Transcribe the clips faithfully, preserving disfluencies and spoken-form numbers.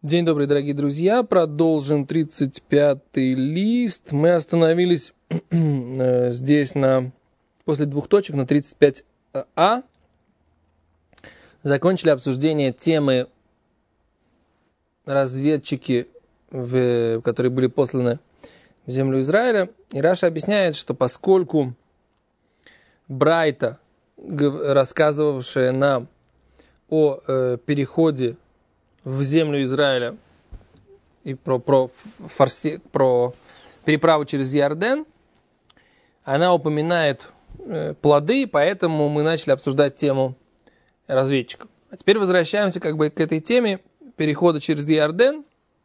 День добрый, дорогие друзья. Продолжим тридцать пятый лист. Мы остановились здесь на, после двух точек на тридцать пять а. Закончили обсуждение темы разведчики, в, которые были посланы в землю Израиля. И Раша объясняет, что поскольку Брайта, рассказывавшая нам о э, переходе в землю Израиля и про, про, форсе, про переправу через Иордан, она упоминает э, плоды, поэтому мы начали обсуждать тему разведчиков. А теперь возвращаемся как бы к этой теме перехода через Иордан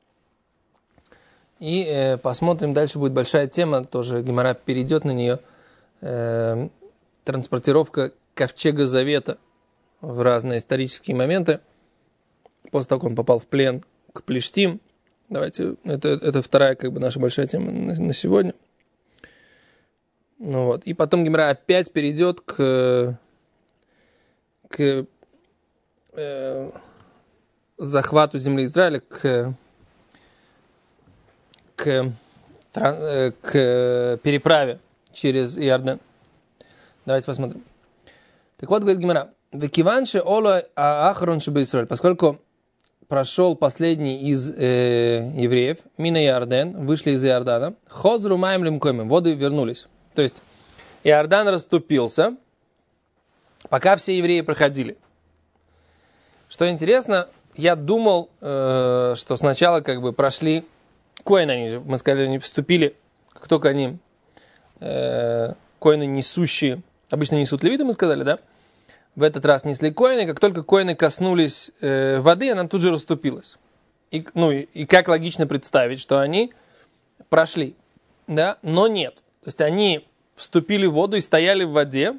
и э, посмотрим, дальше будет большая тема, тоже Гемара перейдет на нее, э, транспортировка ковчега Завета в разные исторические моменты. После того, как он попал в плен к Плештим. Давайте, это, это вторая как бы наша большая тема на, на сегодня. Ну вот. И потом Гемара опять перейдет к, к э, захвату земли Израиля, к, к, к переправе через Иордан. Давайте посмотрим. Так вот, говорит Гемара, «Векиванше ола ахрон шебе Исраэль», поскольку прошел последний из э, евреев, мина Иордан, вышли из Иордана, хозру маем лимкоймем, воды вернулись. То есть Иордан расступился, пока все евреи проходили. Что интересно, я думал, э, что сначала как бы прошли коины, они же, мы сказали, они вступили, как только они, э, коины несущие, обычно несут левиты, мы сказали, да? В этот раз несли коины, как только коины коснулись э, воды, она тут же расступилась. И, ну, и, и как логично представить, что они прошли, да? Но нет. То есть они вступили в воду и стояли в воде,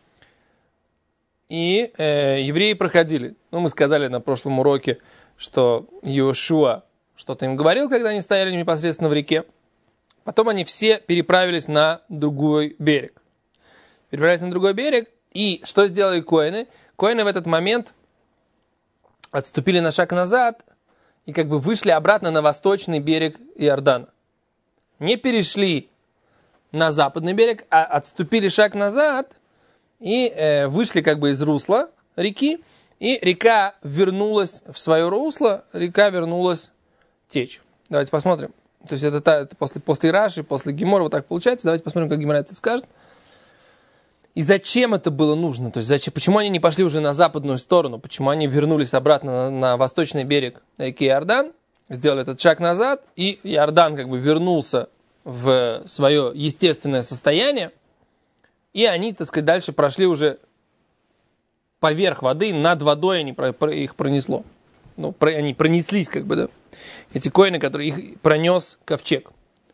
и э, евреи проходили. Ну, мы сказали на прошлом уроке, что Йошуа что-то им говорил, когда они стояли непосредственно в реке. Потом они все переправились на другой берег. Переправились на другой берег, и что сделали коины? Коины в этот момент отступили на шаг назад и как бы вышли обратно на восточный берег Иордана. Не перешли на западный берег, а отступили шаг назад и э, вышли как бы из русла реки, и река вернулась в свое русло, река вернулась течь. Давайте посмотрим. То есть это, это после, после Раши, после Гемора вот так получается. Давайте посмотрим, как Гемора это скажет. И зачем это было нужно? То есть зачем, почему они не пошли уже на западную сторону? Почему они вернулись обратно на, на восточный берег реки Иордан, сделали этот шаг назад, и Иордан как бы вернулся в свое естественное состояние, и они, так сказать, дальше прошли уже поверх воды, над водой они, их пронесло. Ну, про, они пронеслись как бы, да. Эти коины, которые их пронес ковчег.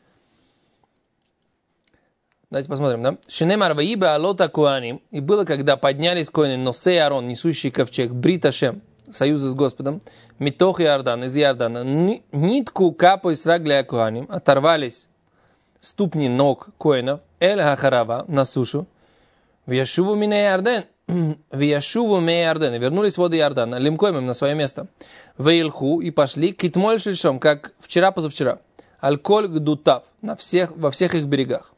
Давайте посмотрим, да? Шинемар ваибе алота куаним. И было, когда поднялись коины Носе и Арон, несущий ковчег, Брит Ашем, союза с Господом, Митох и Иордан, из Иордана, нитку капу из рагля куаним, оторвались ступни ног коинов, эль хахарава, на сушу, в Яшуву мине Иордан, в Яшуву ме Иордан, вернулись воды Иордана, лимкоимем на свое место, в Илху, и пошли, китмоль шельшом, как вчера-позавчера, аль-коль гдутав, на всех, во всех их берегах.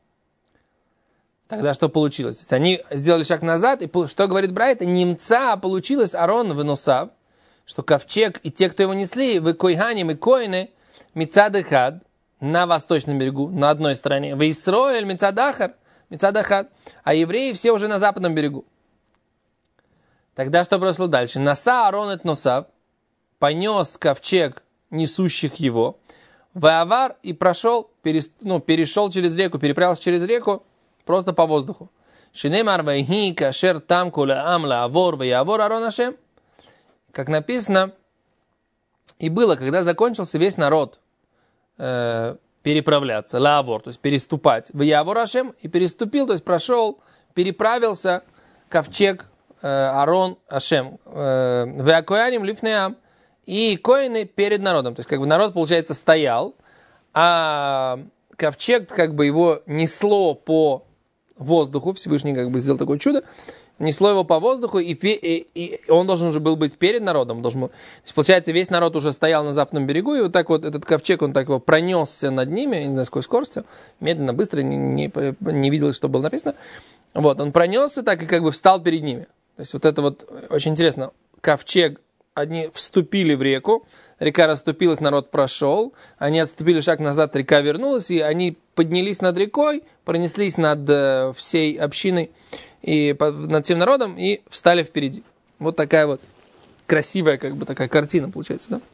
Тогда что получилось? То есть они сделали шаг назад, и что говорит Брайта? Немца получилось Арон выносав, что ковчег и те, кто его несли, вы койганим и коины, мицадахад, на восточном берегу, на одной стороне, вы Исроэль, мицадахар, мицадахад, а евреи все уже на западном берегу. Тогда что произошло дальше? Наса Арон эт носав, понес ковчег несущих его, ваавар и прошел, перес, ну, перешел через реку, переправился через реку, просто по воздуху. Шинемар вайхи кашер там куля амла авор ваявор Арон Ашем. Как написано, и было, когда закончился весь народ э, переправляться, лавор, то есть переступать, ваявор Ашем, и переступил, то есть прошел, переправился ковчег э, Арон Ашем. Веакояним лифнеам. И коины перед народом. То есть как бы народ, получается, стоял, а ковчег как бы его несло по воздуху, Всевышний как бы сделал такое чудо, несло его по воздуху, и, и, и он должен уже был быть перед народом. Должен был... То есть, получается, весь народ уже стоял на западном берегу, и вот так вот этот ковчег, он так его пронесся над ними, не знаю, с какой скоростью, медленно, быстро, не, не, не видел, что было написано. Вот, он пронесся так и как бы встал перед ними. То есть, вот это вот очень интересно. Ковчег, они вступили в реку, река расступилась, народ прошел, они отступили шаг назад, река вернулась, и они поднялись над рекой, пронеслись над э, всей общиной, и над всем народом, и встали впереди. Вот такая вот красивая, как бы, такая картина получается, да?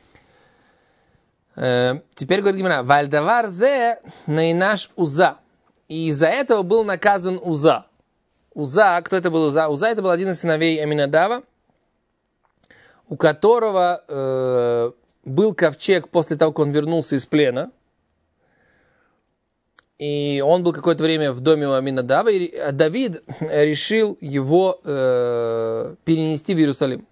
Э, теперь говорит Гимара, «Вальдавар зе наинаш Уза». И из-за этого был наказан Уза. Уза, кто это был Уза? Уза это был один из сыновей Аминадава, у которого э, был ковчег после того, как он вернулся из плена. И он был какое-то время в доме у Аминадава, и Давид решил его э, перенести в Иерусалим.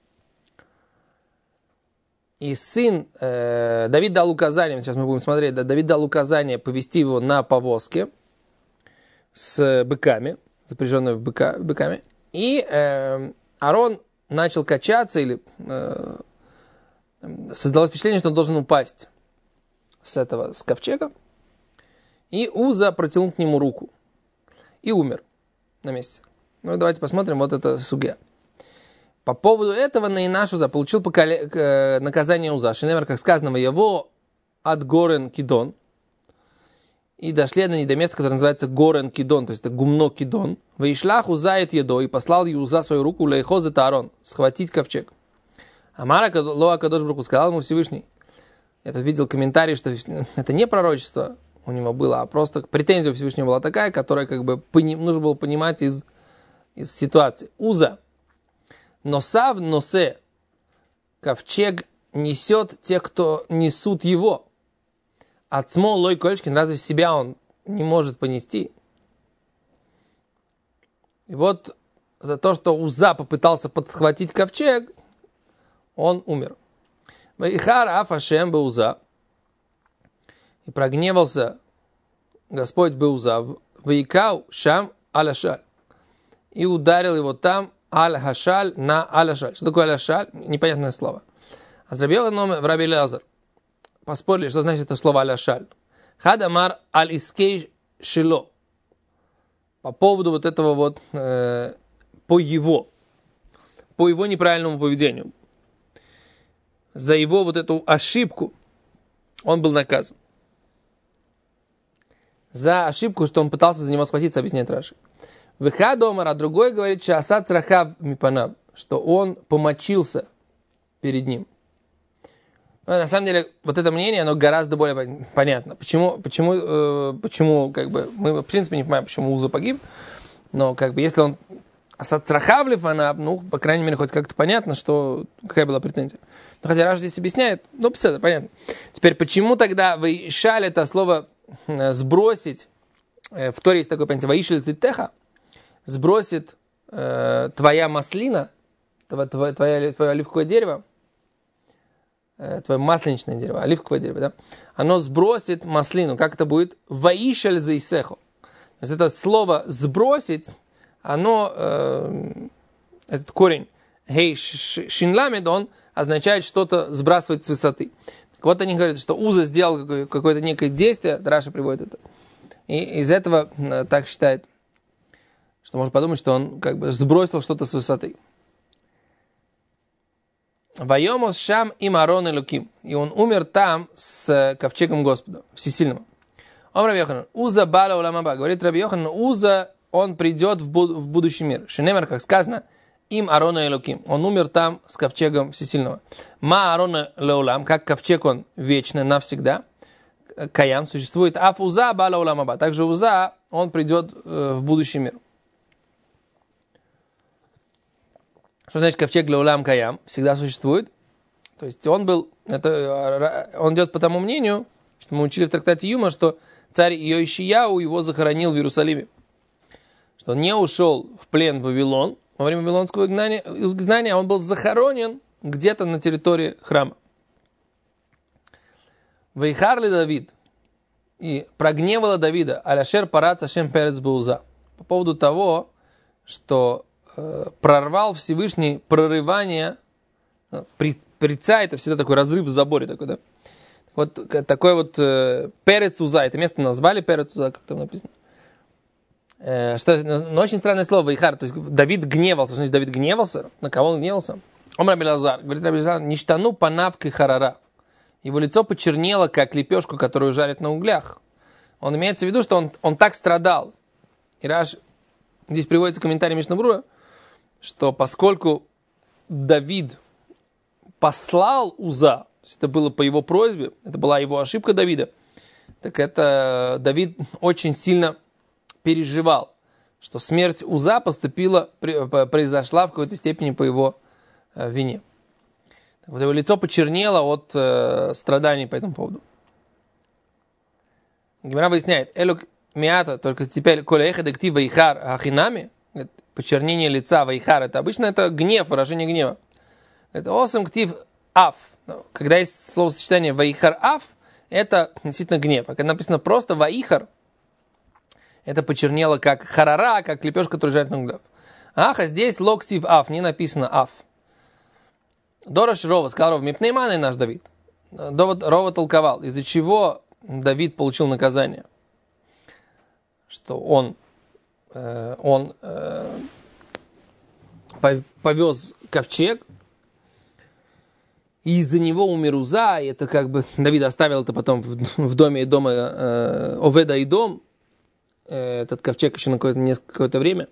И сын, э, Давид дал указание, сейчас мы будем смотреть, да, Давид дал указание повести его на повозке с быками, запряженными быка, быками. И э, Аарон начал качаться, или э, создалось впечатление, что он должен упасть с этого, с ковчега. И Уза протянул к нему руку. И умер на месте. Ну, давайте посмотрим, вот это сугья. По поводу этого Наинаш Уза получил поколе... наказание Уза. Шинемер, как сказано, его от Горен Кидон. И дошли они до места, которое называется Горен Кидон, то есть это гумно Кидон. Вейшлах Уза эт едо, и послал Уза свою руку лейхоз эт Аарон, схватить ковчег. Амара Лоа Кадош Барух Ху сказал ему Всевышний. Я тут видел комментарий, что это не пророчество у него было, а просто претензия у Всевышнего была такая, которая как бы пони, нужно было понимать из, из ситуации. Уза. Носав носе. Ковчег несет те, кто несут его. Ацмо лой колечкин, разве себя он не может понести? И вот за то, что Уза попытался подхватить ковчег, он умер. Ваихар афашем бы Уза. И прогневался Господь Беуза, ваикау шам аляшаль, и ударил его там аль-хашаль на аляшаль. Что такое аляшаль? Непонятное слово. А с Раби Йохананом в Раби Элиазар поспорили, что значит это слово аляшаль. Хадамар аль-искей шило. По поводу вот этого вот, э, по его, по его неправильному поведению. За его вот эту ошибку он был наказан. За ошибку, что он пытался за него схватиться, объясняет Раши. Веха домар, а другой говорит, что асад црахав мипанав, что он помочился перед ним. Но на самом деле, вот это мнение, оно гораздо более понятно. Почему, почему, э, почему, как бы, мы в принципе не понимаем, почему Уза погиб, но как бы, если он асад црахав лифанав, ну, по крайней мере, хоть как-то понятно, что какая была претензия. Но хотя Раши здесь объясняет, ну, это понятно. Теперь, почему тогда вы шали это слово сбросить, в Торе есть такое понятие, ваишель цитеха, сбросит э, твоя маслина, твое, твое, твое, твое оливковое дерево, э, твое масленичное дерево, оливковое дерево, да, оно сбросит маслину. Как это будет? Ваишель зейсехо. То есть это слово сбросить, оно, э, этот корень, хей шинламед, он означает что-то сбрасывать с высоты. Вот они говорят, что Уза сделал какое-то некое действие, Раша приводит это. И из этого так считает, что можно подумать, что он как бы сбросил что-то с высоты. Вайомос шам им Аарон и Луким. И он умер там с ковчегом Господа, Всесильного. Он Раби Йоханан. Уза бала уламаба. Говорит Раби Йоханан, Уза, он придет в, буд- в будущий мир. Шенемер, как сказано, им Аарона и Луким. Он умер там с ковчегом Всесильного. Ма Аарона леулам, как ковчег он вечно, навсегда. Каям существует. Аф Уза бала уламаба. Также Уза, он придет э, в будущий мир. Что значит ковчег леулам каям? Всегда существует. То есть он был, это, он идет по тому мнению, что мы учили в трактате Юма, что царь Йошияу его захоронил в Иерусалиме. Что он не ушел в плен в Вавилон во время вавилонского изгнания, изгнания, он был захоронен где-то на территории храма. Вейхарли Давид. И прогневала Давида аляшер парац ашем перец беуза. По поводу того, что э, прорвал Всевышний прорывание, при, прица, это всегда такой разрыв в заборе такой, да? Вот такой вот э, перец уза, это место назвали перец уза, как там написано. Э, что, но очень странное слово, вайхар, то есть Давид гневался, значит, Давид гневался, на кого он гневался? Омар Раби Элазар, говорит Раби Элазар, ништану панавкой харара. Его лицо почернело, как лепешку, которую жарят на углях. Он имеется в виду, что он, он так страдал. И Раш, здесь приводится комментарий Мишна Брура, что поскольку Давид послал Уза, это было по его просьбе, это была его ошибка Давида, так это Давид очень сильно переживал, что смерть Уза поступила, произошла в какой-то степени по его э, вине. Так вот, его лицо почернело от э, страданий по этому поводу. Гемара выясняет, элук миата, только теперь коля эхад актив вайхар ахинами, почернение лица вайхар, это обычно это гнев, выражение гнева. Это осам ктив аф. Когда есть словосочетание ваихар аф, это действительно гнев. А когда написано просто ваихар, это почернело как харара, как лепешка, которая жарит на углях. Ах, а здесь локтив аф, не написано аф. Дораш Рова сказал Рова, мипнейман наш Давид. Довод Рова толковал, из-за чего Давид получил наказание. Что он, э, он э, повез ковчег, и из-за него умер Уза, и это как бы Давид оставил это потом в, в доме и дома э, Оведа и дом, э, этот ковчег еще на какое-то, несколько, какое-то время.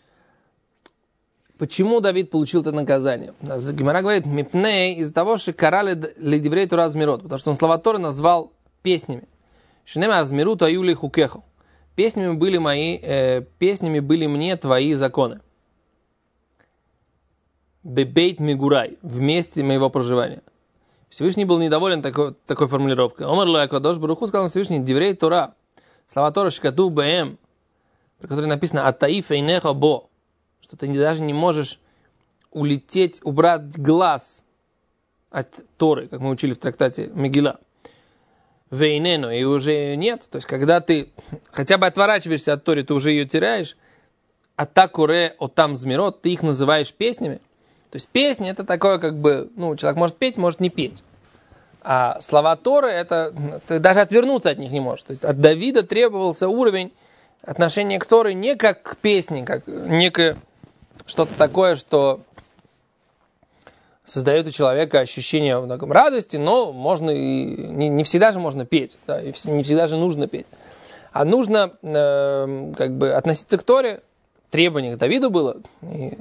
Почему Давид получил это наказание? Гемара говорит, мипней, из-за того, что карали ледиврей тура азмирот, потому что он слова Торы назвал песнями. Шинема азмирут аюли хукеху. Песнями были мои, э, песнями были мне твои законы. Бебейт мигурай, в месте моего проживания. Всевышний был недоволен такой, такой формулировкой. Омар ло якодош баруху, сказал Всевышний, диврей Тора, слова Тора шикату бэм, при которой написано атаиф эйнеха бо, что ты даже не можешь улететь, убрать глаз от Торы, как мы учили в трактате Мегила. Вейнену, и уже нет. То есть, когда ты хотя бы отворачиваешься от Торы, ты уже ее теряешь. Атакуре отам змирот, ты их называешь песнями. То есть песни это такое, как бы, ну, человек может петь, может не петь. А слова Торы, это ты даже отвернуться от них не можешь. То есть от Давида требовался уровень отношения к Торе не как к песне, как некое что-то такое, что создает у человека ощущение радости, но можно и не, не всегда же можно петь, да, и не всегда же нужно петь. А нужно э, как бы относиться к Торе, требование к Давиду было, и,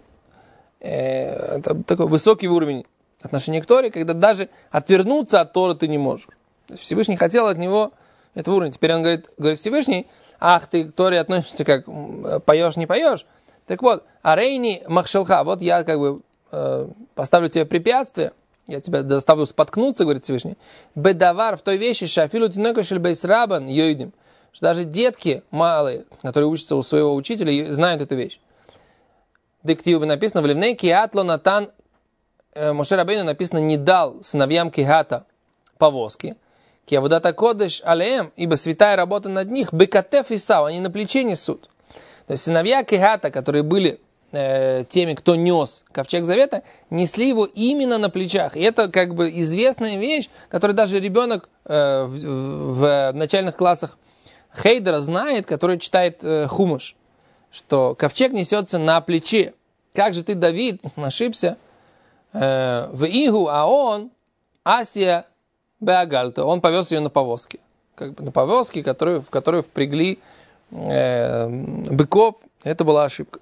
э, это такой высокий уровень отношения к Торе, когда даже отвернуться от Торы ты не можешь. Всевышний хотел от него этого уровня. Теперь он говорит, говорит Всевышний, ах, ты к Торе относишься как поешь, не поешь. Так вот, арейни махшелха, вот я как бы э, поставлю тебе препятствие, я тебя заставлю споткнуться, говорит Всевышний. Бедавар в той вещи, шафилу тинокашель бейсрабан йойдим, что даже детки малые, которые учатся у своего учителя, знают эту вещь. В дективе написано, в ливней киатло натан, Моше Рабейну написано, не дал сыновьям кихата повозки. Киавудата кодеш алеем, ибо святая работа над них, бекатеф и сау, они на плече несут. То есть сыновья Кехата, которые были э, теми, кто нес ковчег завета, несли его именно на плечах. И это как бы известная вещь, которую даже ребенок э, в, в начальных классах Хейдера знает, который читает э, Хумаш, что ковчег несется на плече. Как же ты, Давид, ошибся э, в Игу, а он Асия Беагальта, он повез ее на повозке. Как бы на повозке, которую, в которую впрягли быков, это была ошибка.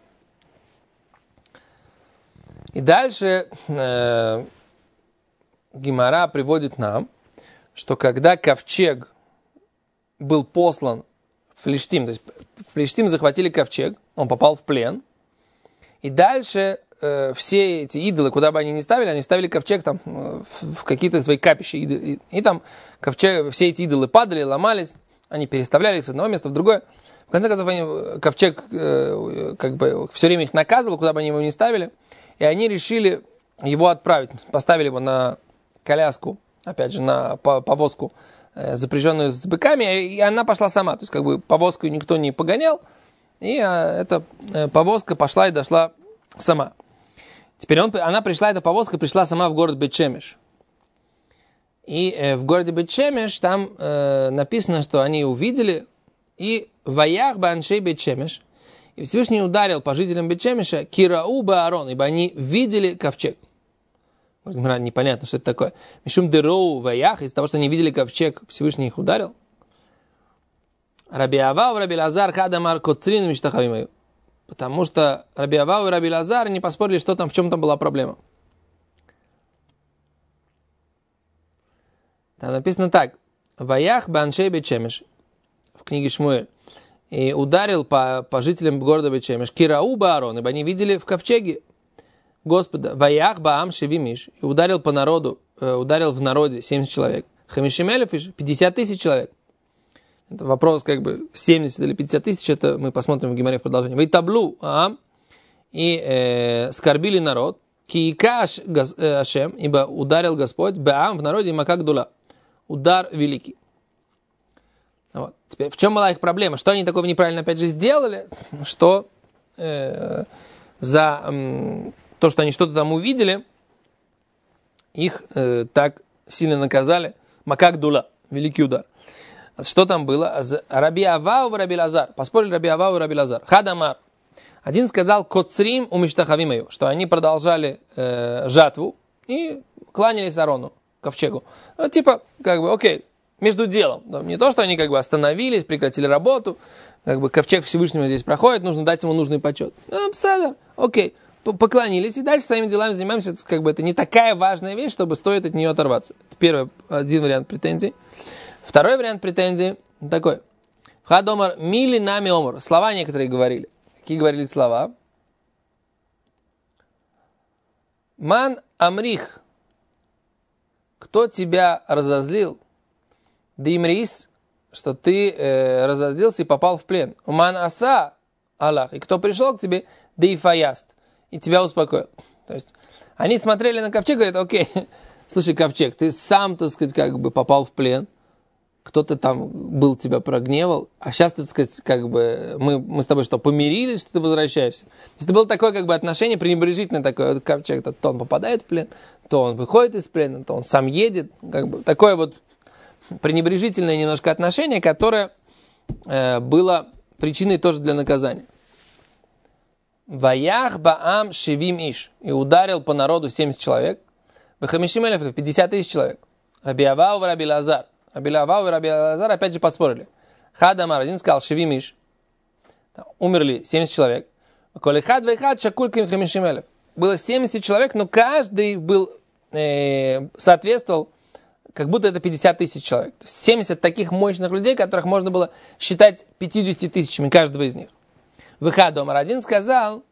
И дальше э, Гемара приводит нам, что когда ковчег был послан в Филиштим, то есть в Филиштим захватили ковчег, он попал в плен, и дальше э, все эти идолы, куда бы они ни ставили, они ставили ковчег там в, в какие-то свои капища, и, и, и там ковчег, все эти идолы падали, ломались, они переставляли их с одного места в другое. В конце концов, они, ковчег э, как бы все время их наказывал, куда бы они его ни ставили. И они решили его отправить. Поставили его на коляску, опять же, на повозку, э, запряженную с быками. И она пошла сама. То есть, как бы повозку никто не погонял. И э, эта э, повозка пошла и дошла сама. Теперь он, она пришла, эта повозка пришла сама в город Бет-Шемеш. И э, в городе Бет-Шемеш там э, написано, что они увидели, и ваях баншей Бет-Шемеш, и Всевышний ударил по жителям Бет-Шемеша кирау баарон, ибо они видели ковчег. Непонятно, что это такое. Мишум дероу ваях, из-за того, что они видели ковчег, Всевышний их ударил. Раби Авау, Раби Лазар, Хадамар, Коцрин, Миштахавимаю. Потому что Раби Авау и Раби Лазар не поспорили, что там, в чем там была проблема. Там написано так. Ваях баншей Бет-Шемеш. В книге Шмуэль. И ударил по, по жителям города Бет-Шемеш. Кирау баарон, ибо они видели в ковчеге Господа. Ваях баам шевимиш. И ударил по народу, э, ударил в народе семьдесят человек. Хамишимелев, пятьдесят тысяч человек. Это вопрос, как бы, семьдесят или пятьдесят тысяч, это мы посмотрим в Гемаре в продолжении. Вейтаблу, а, и э, скорбили народ. Киикаш Ашем, ибо ударил Господь, баам в народе, макак дула. Удар великий. Вот. Теперь, в чем была их проблема? Что они такого неправильно, опять же, сделали, что э, за э, то, что они что-то там увидели, их э, так сильно наказали. Макак дула, великий удар. Что там было? Раби Авау и Раби Лазар. Поспорили Раби Авау и Раби Лазар. Хадамар. Один сказал коцрим у миштахавимаю, что они продолжали э, жатву и кланялись Арону, ковчегу. Ну, типа, как бы, окей, между делом. Не то, что они как бы остановились, прекратили работу, как бы ковчег Всевышнего здесь проходит, нужно дать ему нужный почет. Ну, псадер, окей, поклонились и дальше своими делами занимаемся. Как бы это не такая важная вещь, чтобы стоит от нее оторваться. Это первый, один вариант претензий. Второй вариант претензий такой. Хадомар мили нами омар. Слова некоторые говорили. Какие говорили слова? Ман амрих. Кто тебя разозлил? Димрис, что ты э, разозлился и попал в плен. Ман аса Аллах. И кто пришел к тебе? Дейфаяст. И тебя успокоил. То есть они смотрели на ковчег и говорят, окей, слушай, ковчег, ты сам, так сказать, как бы попал в плен. Кто-то там был, тебя прогневал, а сейчас, так сказать, как бы мы, мы с тобой что, помирились, что ты возвращаешься? То есть это было такое как бы отношение пренебрежительное такое. Вот ковчег, то он попадает в плен, то он выходит из плена, то он сам едет. Как бы такое вот пренебрежительное немножко отношение, которое э, было причиной тоже для наказания. Ваях баам шевим иш. И ударил по народу семьдесят человек. Бахамишим элев, пятьдесят тысяч человек. Раби Авау и Раби Лазар. Раби Авау и Раби Лазар опять же поспорили. Хадамар, один сказал шевим иш. Умерли семьдесят человек. Колихад вейхад шакульким хамишим элев. Было семьдесят человек, но каждый был, э, соответствовал, как будто это пятьдесят тысяч человек. То есть семьдесят таких мощных людей, которых можно было считать пятьюдесятью тысячами каждого из них. Выхадомар один сказал,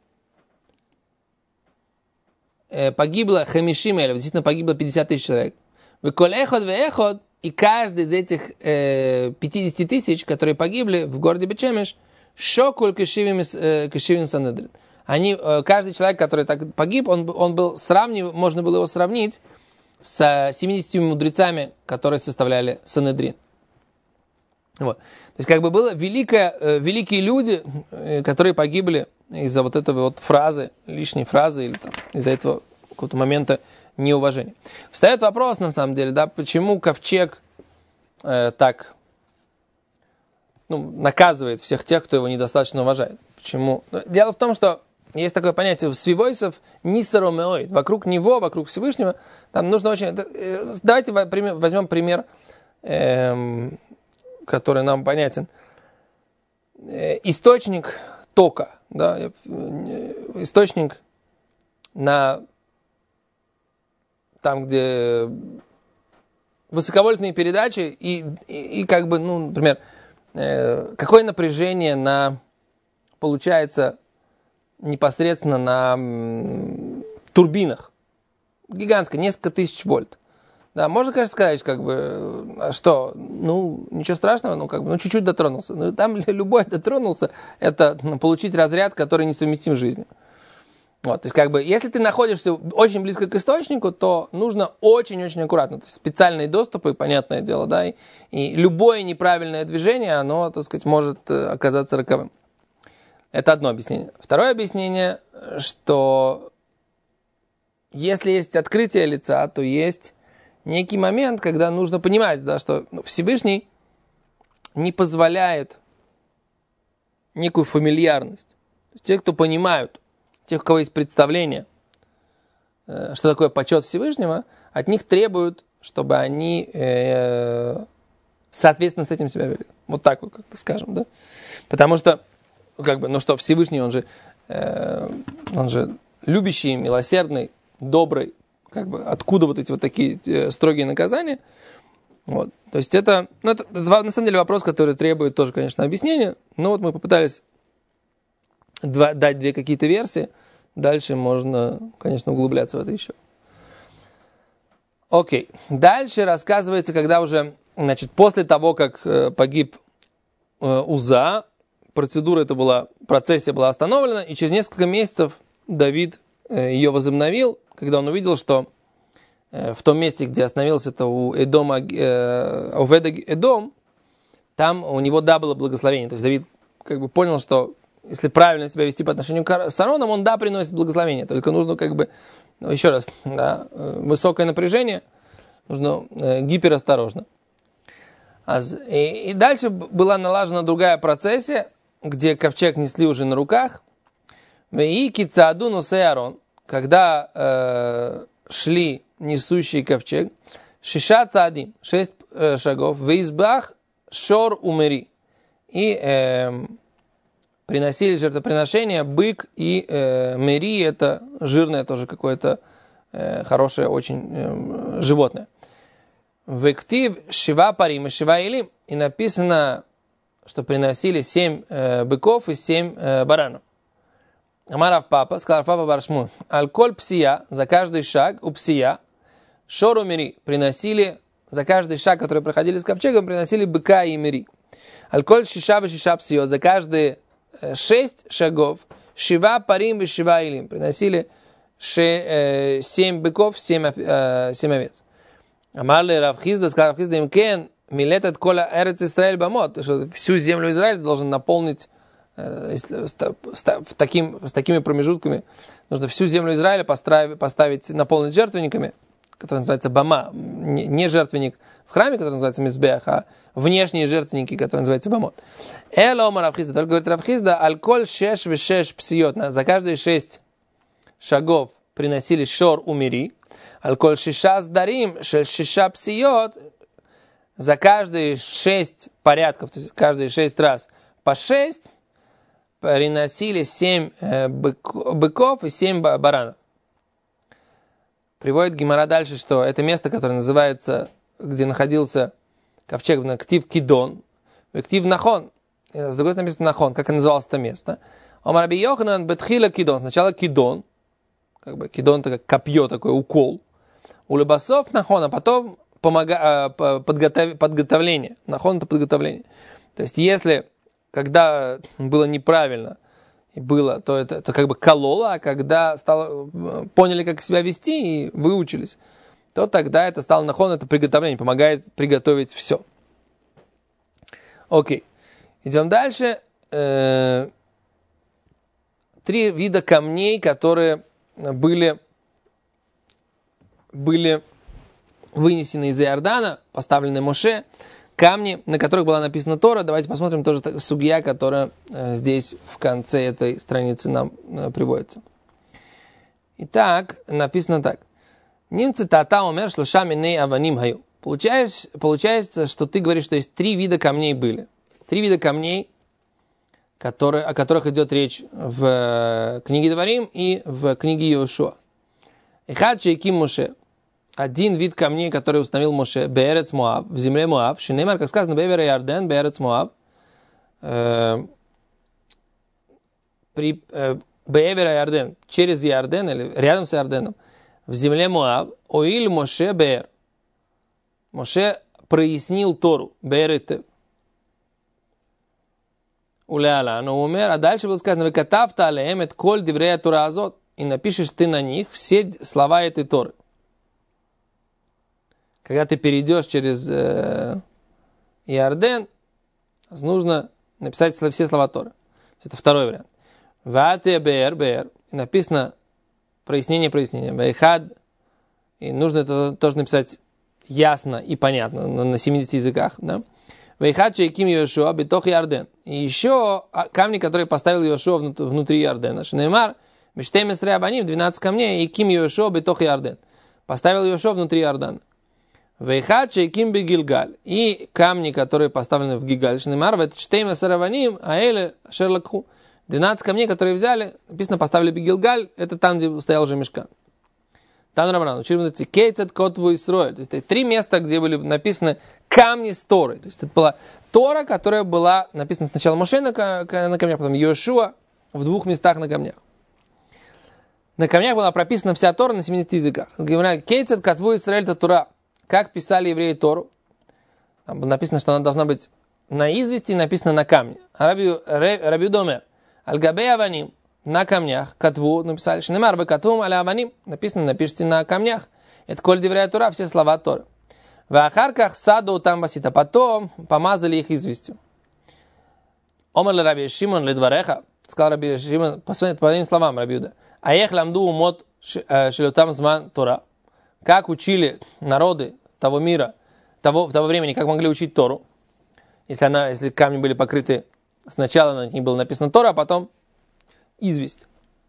э, погибло хамишим элев, действительно погибло пятьдесят тысяч человек. Выколехот веехот, и каждый из этих э, пятьдесят тысяч, которые погибли в городе Бет-Шемеш, шокуль кешивим санедрин. Они, э, каждый человек, который так погиб, он, он был сравнив, можно было его сравнить с семьюдесятью мудрецами, которые составляли санедрин. Вот. То есть, как бы было великое, э, великие люди, э, которые погибли из-за вот этой вот фразы, лишней фразы, или там, из-за этого какого-то момента неуважения. Встает вопрос, на самом деле, да, почему ковчег э, так ну, наказывает всех тех, кто его недостаточно уважает. Почему? Дело в том, что есть такое понятие свивойсов нисаромеоид. Вокруг него, вокруг Всевышнего, там нужно очень... Давайте возьмем пример, э, который нам понятен. Источник тока, да, источник на там, где высоковольтные передачи и, и, и как бы, ну, например, э, какое напряжение на, получается непосредственно на м, турбинах. Гигантское, несколько тысяч вольт. Да, можно, конечно, сказать, как бы, а что, ну, ничего страшного, ну, как бы, ну, чуть-чуть дотронулся. Ну, там любой дотронулся, это ну, получить разряд, который несовместим с жизнью. Вот, то есть, как бы, если ты находишься очень близко к источнику, то нужно очень-очень аккуратно. То есть, специальные доступы, понятное дело, да, и, и любое неправильное движение, оно, так сказать, может оказаться роковым. Это одно объяснение. Второе объяснение, что если есть открытие лица, то есть некий момент, когда нужно понимать, да, что Всевышний не позволяет некую фамильярность. То есть те, кто понимают, те, у кого есть представление, что такое почет Всевышнего, от них требуют, чтобы они э, соответственно с этим себя вели. Вот так вот, как-то скажем, да? Потому что, как бы, ну что, Всевышний, он же, э, он же любящий, милосердный, добрый, как бы, откуда вот эти вот такие э, строгие наказания? Вот. То есть это, ну, это, это, на самом деле, вопрос, который требует тоже, конечно, объяснения, но вот мы попытались два, дать две какие-то версии, дальше можно, конечно, углубляться в это еще. Окей. Дальше рассказывается, когда уже, значит, после того, как э, погиб э, Уза, процедура эта была, процессия была остановлена, и через несколько месяцев Давид э, ее возобновил, когда он увидел, что э, в том месте, где остановился это у Эдома, э, Оведа Эдом, там у него, да, было благословение. То есть Давид как бы понял, что если правильно себя вести по отношению к Сароном, он, да, приносит благословение. Только нужно как бы, ну, еще раз, да, высокое напряжение, нужно э, гиперосторожно. И, и дальше была налажена другая процессия, где ковчег несли уже на руках. И кицааду носе Аарон, когда э, шли несущий ковчег, шиша цаадим, шесть э, шагов, веизбах шор умери. И э, приносили жертвоприношения бык и э, мери, это жирное тоже какое-то э, хорошее очень э, животное. Вектив шива парим и шива илим, и написано, что приносили семь э, быков и семь э, баранов. Амарав папа, сказал папа Баршму, аль-коль псия, за каждый шаг у псия, шору мири, приносили, за каждый шаг, который проходили с ковчегом, приносили быка и мири. Аль-коль шиша шиша псио, за каждые шесть шагов, шива парим и шива илим, приносили ше, э, семь быков, семь, э, семь овец. Амарли Равхизда, сказал Равхизда, им кен, милетет кола эрец Исраэль бамот, что всю землю Израиля должен наполнить э, с, с, с, таким, с такими промежутками. Нужно всю землю Израиля поставить, поставить наполнить жертвенниками, который называется бама, не, не жертвенник в храме, который называется мизбех, а внешние жертвенники, которые называются бамот. Эло омар Равхизда, только говорит Равхизда, аль-коль шеш вешеш псиот, за каждые шесть шагов приносили шор умири, аль-коль шиша сдарим, шиша псиот, за каждые шесть порядков, то есть каждые шесть раз по шесть, приносили семь э, бык, быков и семь баранов. Приводит Гемара дальше, что это место, которое называется, где находился ковчег, Ктив Кидон, Ктив Нахон, с другой стороны написано Нахон, как и называлось это место. Омар Раби Йоханан бетхила Кидон, сначала Кидон, как бы Кидон это как копье, такой укол, у Лебасов Нахон, а потом помога, подготов, подготовление. Нахон это подготовление. То есть если, когда было неправильно, и было, то это, это как бы кололо, а когда стало, поняли, как себя вести и выучились, то тогда это стало нахон, это приготовление, помогает приготовить все. Окей. Идем дальше. Э, три вида камней, которые были, были вынесены из Иордана, поставлены Моше, камни, на которых была написана Тора. Давайте посмотрим тоже сугья, которая э, здесь в конце этой страницы нам э, приводится. Итак, написано так. Немцы тата умер шлушами ней аваним хаю. Получается, что ты говоришь, что есть три вида камней были. Три вида камней, которые, о которых идет речь в э, книге Дворим и в книге Йошуа. Эхад шейким Моше. Один вид камней, который установил Моше, Беэрец Моав, в земле Моав, Шинемар, как сказано, Бевер Ярден, Беэрец Моав, э, при э, Бевер Ярден, через Ярден, или рядом с Ярденом, в земле Моав, Оиль Моше Беэр. Моше прояснил Тору, Беэрет. Улеала, но умер, а дальше было сказано, Векатавта алеем эт коль диврея Тора азот, и напишешь ты на них все слова этой Торы. Когда ты перейдешь через э, Иорден, нужно написать все слова Торы. Это второй вариант. Вате бер бер. Написано прояснение прояснения. Вейхад. И нужно это тоже написать ясно и понятно на семидесяти языках. Да? Вейхад чейким Йошуа битох Ярден. И еще камни, которые поставил Йошуа внутри Ярдена. Шнеймар. Миштемесре абаним. двенадцать камней. И ким Йошуа битох Ярден. Поставил Йошуа внутри Иордана. Вейхад чейким би Гилгаль. И камни, которые поставлены в Гилгаль. Шнеймар. В это чтейме сараваним. Аэле шерлакху. двенадцать камней, которые взяли, написано, поставили Бигилгаль, это там, где стоял уже мишкан. Тан Рамран, учили вот эти кейцет котву Исроэль. То есть это три места, где были написаны камни с Торой. То есть это была Тора, которая была написана сначала Моше на, на камнях, потом Йошуа в двух местах на камнях. На камнях была прописана вся Тора на семидесяти языках. Говорят, кейцет котву Исроэль это Тора. Как писали евреи Тору? Там было написано, что она должна быть на извести, написано на камне. Раби Домер. Аль-Габей Аваним, на камнях, Катву, написали, Шнемар бы Катвум, аля Аваним, написано, напишите на камнях. Это коль деврия Тора, все слова Торы. В Ахарках саду там басита, потом помазали их известью. Омар ле Раби Шимон ле двореха, сказал Раби Шимон, по своим словам Раби Юда, аех ламду умот шелютам зман Тора. Как учили народы того мира, того, того времени, как могли учить Тору, если, она, если камни были покрыты. Сначала на них было написано Тора, а потом известь.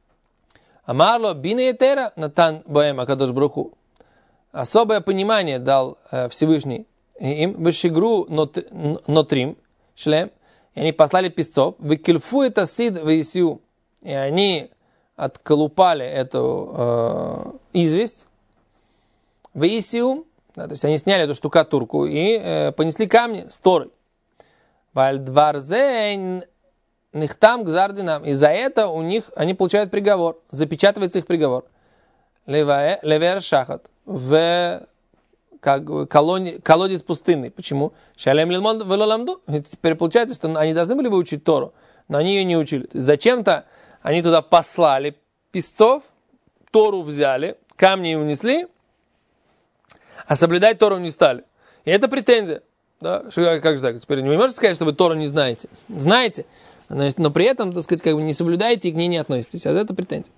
Амарло бина етера натан боэма кадош бруху. Особое понимание дал э, Всевышний им. Вышигру нотрим шлем. И они послали песцов. Выкильфу это сид вейсю. И они отколупали эту э, известь. Вейсю. Да, то есть они сняли эту штукатурку и э, понесли камни с Торой. Вальдварзейн нихтам гзардинам. И за это у них, они получают приговор. Запечатывается их приговор. Левер шахат. В колоне, колодец пустынный. Почему? Шалем лилмон велоламду. Теперь получается, что они должны были выучить Тору, но они ее не учили. Зачем-то они туда послали песцов, Тору взяли, камни унесли, а соблюдать Тору не стали. И это претензия. Да? Как же так? Теперь вы можете сказать, что вы Тору не знаете? Знаете, но при этом, так сказать, как бы не соблюдаете и к ней не относитесь. А это претензия.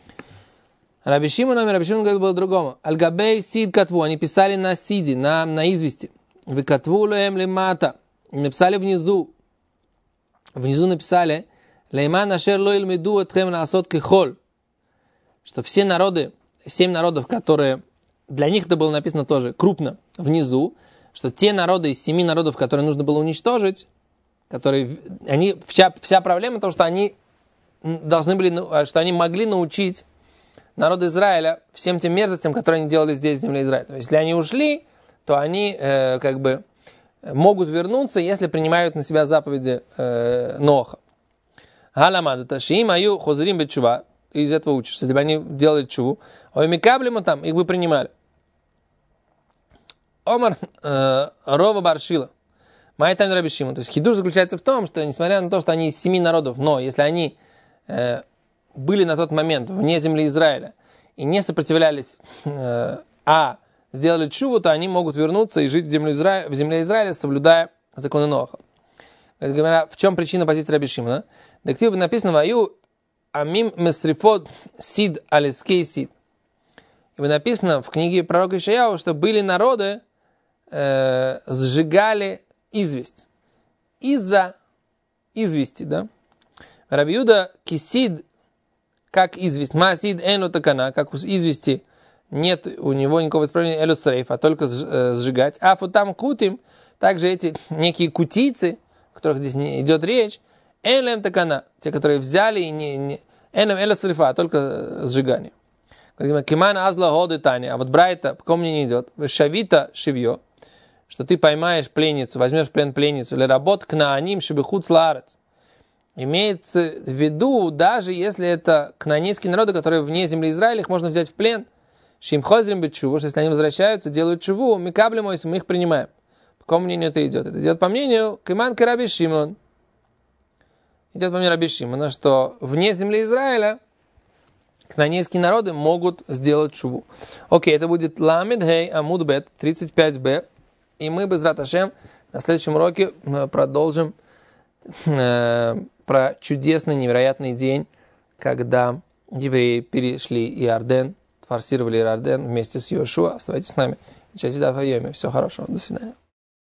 Раби Шимон, Раби Шимон говорит было другому. Аль-Габей сид катву. Они писали на сиде, на, на извести. Вы катву леем лемата. Написали внизу. Внизу написали лейман ашер лоил меду этхем наасот кехоль. Что все народы, семь народов, которые для них это было написано тоже крупно внизу, что те народы из семи народов, которые нужно было уничтожить, которые, они, вся, вся проблема в том, что они должны были, что они могли научить народ Израиля всем тем мерзостям, которые они делали здесь, в земле Израиля. То есть, если они ушли, то они э, как бы могут вернуться, если принимают на себя заповеди э, Ноха. Галамад, это шиим аю хозрим бетчува. Из этого учишься. Если бы они делали чуву, ой микаблему там, их бы принимали. Омар э, Рова Баршила. Майтам Раби Шимон. То есть хидуш заключается в том, что несмотря на то, что они из семи народов, но если они э, были на тот момент вне земли Израиля и не сопротивлялись, э, а сделали чуву, то они могут вернуться и жить в земле Израиля, в земле Израиля, соблюдая законы Ноаха. Говоря, в чем причина позиции Раби Шимона? Дактив написано «Ваю амим месрифот сид алискей сид». И написано в книге пророка Ишаяу, что были народы, э, сжигали известь. Из-за извести, да? Раби Юда кисид, как известь, масид эну такана, как у извести нет у него никакого исправления элю срейф, а только сжигать. А футам кутим, также эти некие кутийцы, о которых здесь не идет речь, элем такана, те, которые взяли и не, не элем элю срейфа, а только сжигание. Кимана азла годы Таня, а вот Брайта, по кому мне не идет, шавита шивье, что ты поймаешь пленницу, возьмешь в плен пленницу, или работ кнааним шибихуц лаарец. Имеется в виду, даже если это кнаанейские народы, которые вне земли Израиля, их можно взять в плен, шимхозрим бетчуву, что если они возвращаются, делают чуву, мы каблем, если мы их принимаем. По какому мнению это идет? Это идет по мнению Киман Раби Шимон. Идет по мнению Раби Шимона, что вне земли Израиля кнаанейские народы могут сделать шуву. Окей, это будет Ламид Хей Амуд Бет тридцать пять бэ. И мы без Рат Ашем на следующем уроке продолжим э, про чудесный, невероятный день когда евреи перешли Иорден, форсировали Иорден вместе с Йошуа. Оставайтесь с нами. Все хорошего. До свидания.